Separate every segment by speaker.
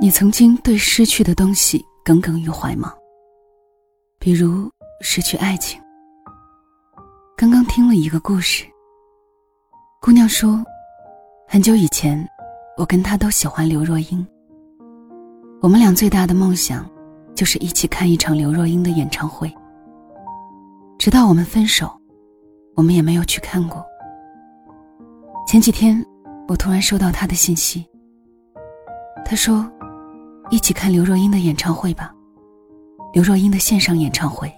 Speaker 1: 你曾经对失去的东西耿耿于怀吗？比如失去爱情。刚刚听了一个故事，姑娘说，很久以前我跟她都喜欢刘若英，我们俩最大的梦想就是一起看一场刘若英的演唱会。直到我们分手，我们也没有去看过。前几天我突然收到她的信息，她说一起看刘若英的演唱会吧，刘若英的线上演唱会。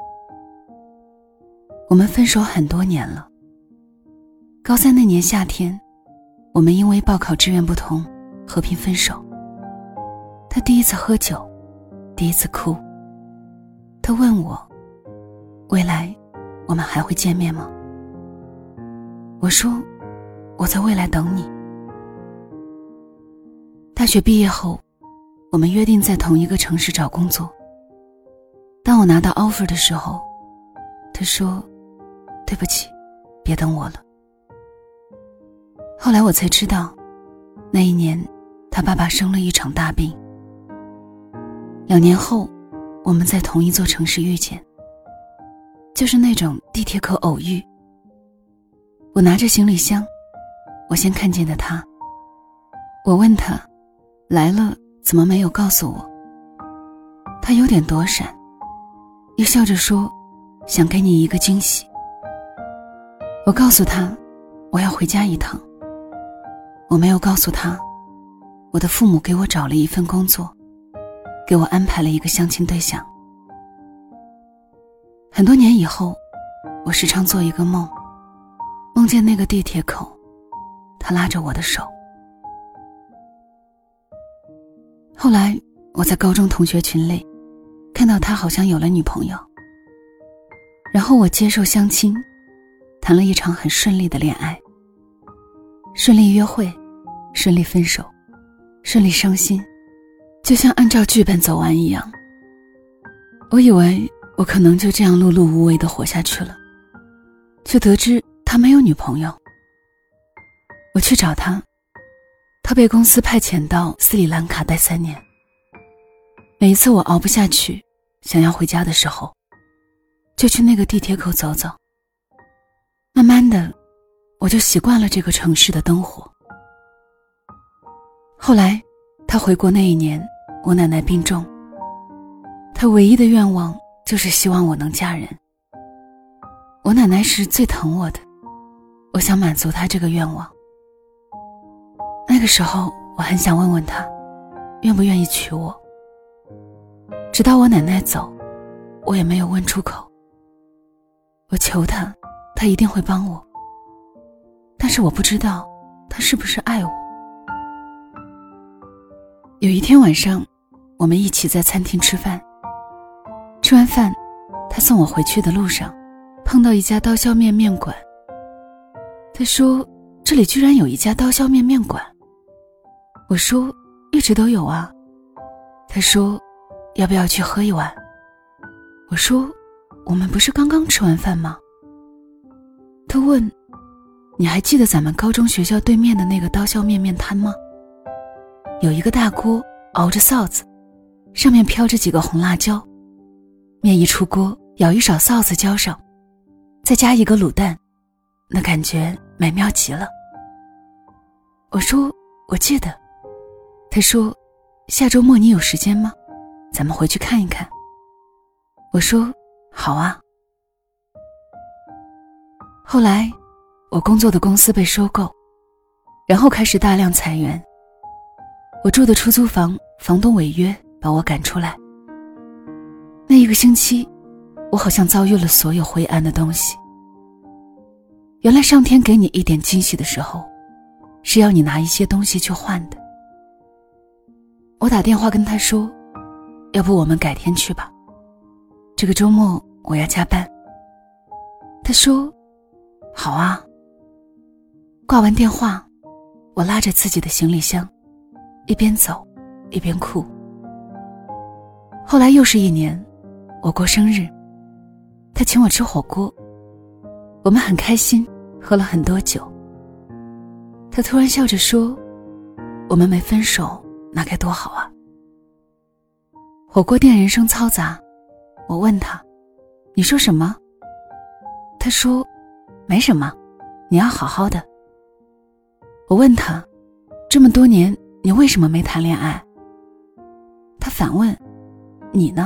Speaker 1: 我们分手很多年了，高三那年夏天，我们因为报考志愿不同和平分手。他第一次喝酒，第一次哭。他问我，未来我们还会见面吗？我说，我在未来等你。大学毕业后，我们约定在同一个城市找工作。当我拿到 offer 的时候，他说，对不起，别等我了。后来我才知道，那一年他爸爸生了一场大病。2年后，我们在同一座城市遇见，就是那种地铁口偶遇。我拿着行李箱，我先看见的他。我问他，来了怎么没有告诉我？他有点躲闪，又笑着说，想给你一个惊喜。我告诉他，我要回家一趟。我没有告诉他，我的父母给我找了一份工作，给我安排了一个相亲对象。很多年以后，我时常做一个梦，梦见那个地铁口，他拉着我的手。后来我在高中同学群里看到他好像有了女朋友，然后我接受相亲，谈了一场很顺利的恋爱，顺利约会，顺利分手，顺利伤心，就像按照剧本走完一样。我以为我可能就这样碌碌无为地活下去了，却得知他没有女朋友。我去找他，他被公司派遣到斯里兰卡待3年。每一次我熬不下去，想要回家的时候，就去那个地铁口走走。慢慢的，我就习惯了这个城市的灯火。后来他回国那一年，我奶奶病重，他唯一的愿望就是希望我能嫁人。我奶奶是最疼我的，我想满足她这个愿望。那个时候我很想问问她，愿不愿意娶我。直到我奶奶走，我也没有问出口。我求她，她一定会帮我，但是我不知道她是不是爱我。有一天晚上，我们一起在餐厅吃饭，吃完饭，他送我回去的路上，碰到一家刀削面面馆。他说，这里居然有一家刀削面面馆。我说，一直都有啊。他说，要不要去喝一碗？我说，我们不是刚刚吃完饭吗？他问，你还记得咱们高中学校对面的那个刀削面面摊吗？有一个大锅熬着臊子，上面飘着几个红辣椒，面一出锅，舀一勺臊子浇上，再加一个卤蛋，那感觉美妙极了。我说，我记得。他说，下周末你有时间吗？咱们回去看一看。我说，好啊。后来我工作的公司被收购，然后开始大量裁员。我住的出租房，房东违约把我赶出来。那一个星期，我好像遭遇了所有灰暗的东西。原来上天给你一点惊喜的时候，是要你拿一些东西去换的。我打电话跟他说，要不我们改天去吧，这个周末我要加班。他说，好啊。挂完电话，我拉着自己的行李箱，一边走一边哭。后来又是1年，我过生日，他请我吃火锅，我们很开心，喝了很多酒。他突然笑着说，我们没分手，那该多好啊。 火锅店人声嘈杂，我问他，你说什么？他说，没什么，你要好好的。我问他，这么多年你为什么没谈恋爱？他反问，你呢？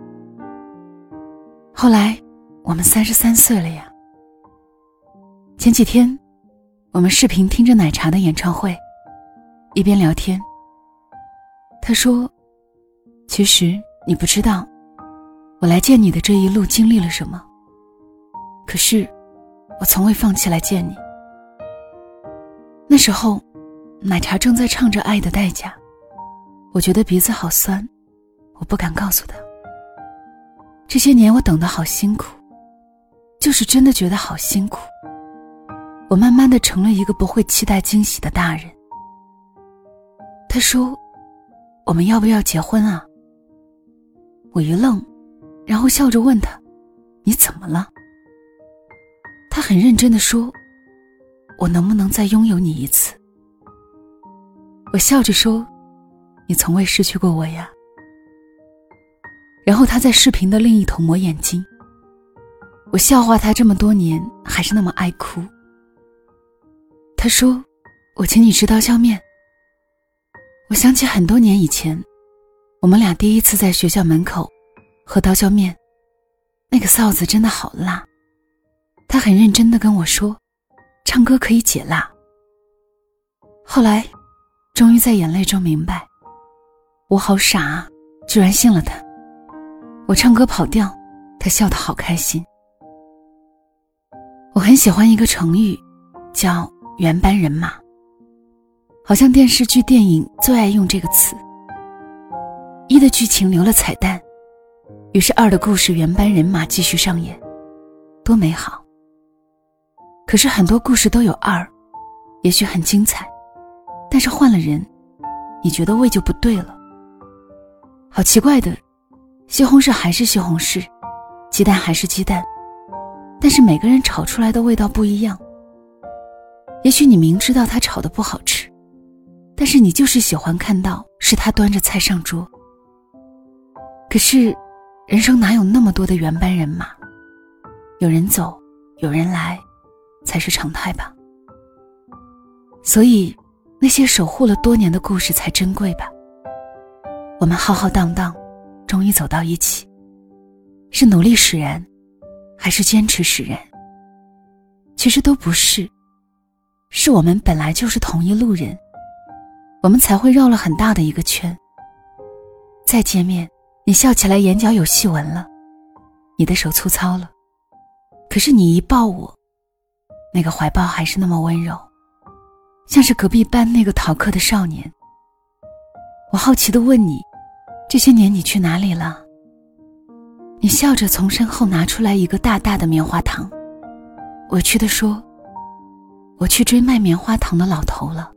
Speaker 1: 后来我们33岁了呀。前几天我们视频听着奶茶的演唱会，一边聊天。他说，其实你不知道我来见你的这一路经历了什么，可是我从未放弃来见你。那时候奶茶正在唱着《爱的代价》，我觉得鼻子好酸，我不敢告诉他。这些年我等得好辛苦，就是真的觉得好辛苦。我慢慢地成了一个不会期待惊喜的大人。他说，我们要不要结婚啊？我一愣，然后笑着问他，你怎么了？他很认真地说，我能不能再拥有你一次？我笑着说，你从未失去过我呀。然后他在视频的另一头抹眼睛，我笑话他这么多年还是那么爱哭。他说，我请你吃刀削面。我想起很多年以前，我们俩第一次在学校门口喝刀削面，那个臊子真的好辣。他很认真地跟我说，唱歌可以解辣。后来终于在眼泪中明白，我好傻啊，居然信了他。我唱歌跑调，他笑得好开心。我很喜欢一个成语，叫原班人马，好像电视剧电影最爱用这个词。一的剧情留了彩蛋，于是二的故事原班人马继续上演，多美好。可是很多故事都有二，也许很精彩，但是换了人，你觉得味就不对了。好奇怪的，西红柿还是西红柿，鸡蛋还是鸡蛋，但是每个人炒出来的味道不一样。也许你明知道他炒的不好吃，但是你就是喜欢看到是他端着菜上桌。可是人生哪有那么多的原班人马，有人走有人来才是常态吧。所以那些守护了多年的故事才珍贵吧。我们浩浩荡荡终于走到一起，是努力使然还是坚持使然？其实都不是，是我们本来就是同一路人，我们才会绕了很大的一个圈。再见面，你笑起来眼角有细纹了，你的手粗糙了，可是你一抱我，那个怀抱还是那么温柔，像是隔壁班那个逃课的少年。我好奇地问你，这些年你去哪里了？你笑着从身后拿出来一个大大的棉花糖，委屈地说，我去追卖棉花糖的老头了。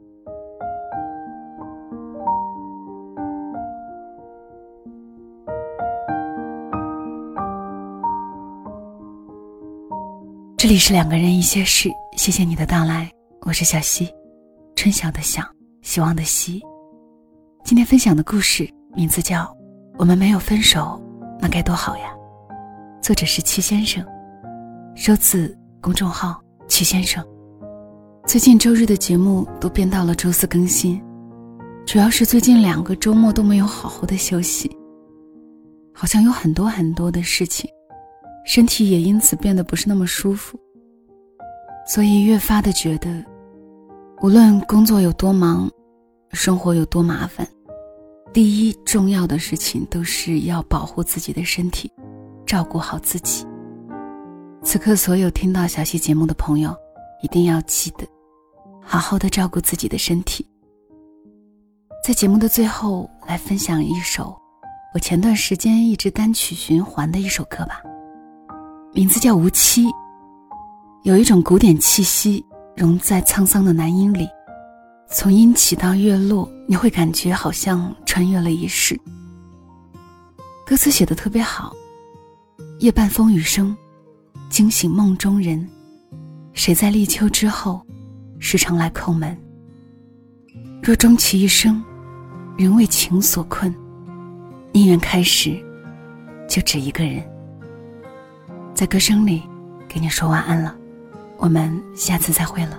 Speaker 1: 这里是两个人一些事，谢谢你的到来，我是小溪，春晓的晓，希望的希。今天分享的故事名字叫《我们没有分手，那该多好呀》，作者是戚先生，收自公众号戚先生。最近周日的节目都变到了周四更新，主要是最近2个周末都没有好好的休息，好像有很多很多的事情，身体也因此变得不是那么舒服，所以越发的觉得无论工作有多忙，生活有多麻烦，第一重要的事情都是要保护自己的身体，照顾好自己。此刻所有听到小溪节目的朋友一定要记得好好的照顾自己的身体。在节目的最后来分享一首我前段时间一直单曲循环的一首歌吧，名字叫《无期》，有一种古典气息融在沧桑的男音里，从阴起到月落，你会感觉好像穿越了一世。歌词写得特别好，夜半风雨声，惊醒梦中人，谁在立秋之后时常来叩门？若终其一生，人为情所困， 姻缘开始就只一个人。在歌声里给你说晚安了，我们下次再会了。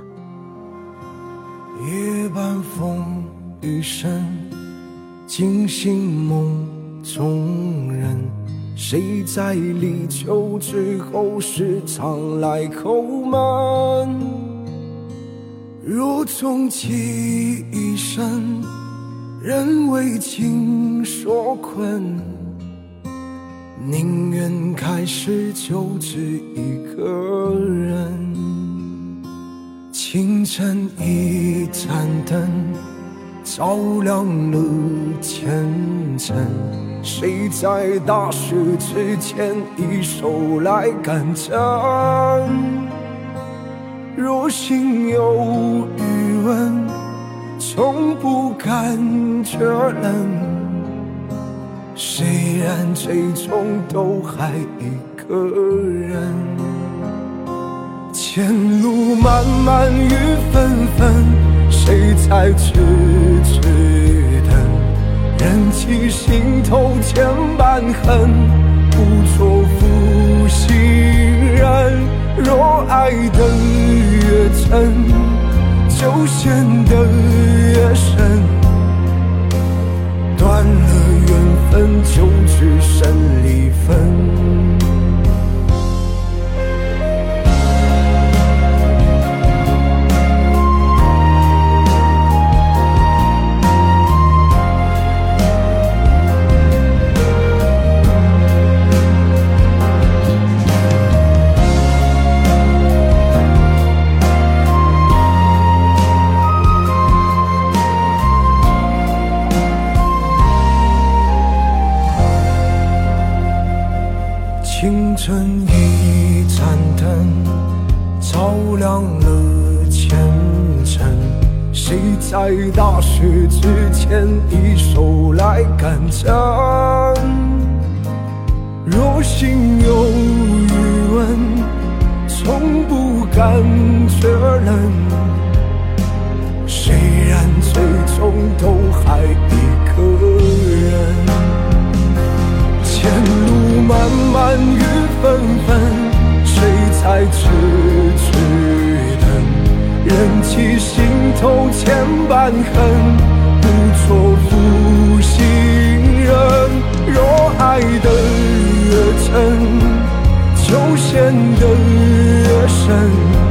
Speaker 2: 夜半风雨声，惊醒梦中人，谁在立秋之后时常来叩门？如终其一生，人为情所困，宁愿开始就只一个人。清晨一盏灯，照亮了前程，谁在大雪之前一手来赶针？若心有余温，从不感觉冷，虽然最终都还一个人。前路漫漫雨纷纷，谁在痴痴等？忍起心头千般恨，不做负心人。若爱得越真，就陷得越深，断了缘分就只剩离分。清晨一盏灯，照亮了前程，谁在大雪之前一手来赶针？若心有余温，从不感觉冷，虽然最终都还一个人。前路漫漫雨纷纷，谁在痴痴等？忍起心头千般恨，不做负心人。若爱得越真，就陷得越深，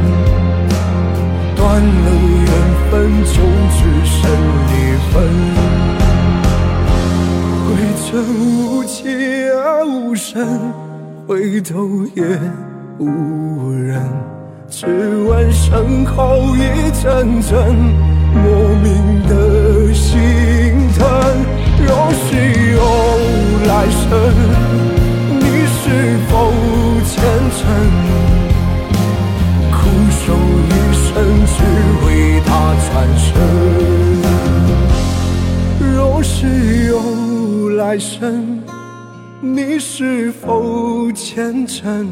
Speaker 2: 断了缘分就只剩离分。回程无期也无声，回头也无人，只闻身后一阵阵莫名的心疼。若是有来生，你是否虔诚？苦守一生只为他转身。若是有来生，你是否虔诚？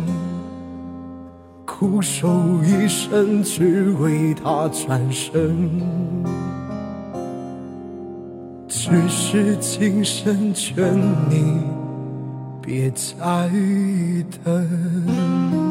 Speaker 2: 苦守一生只为他转身。只是今生劝你别再等。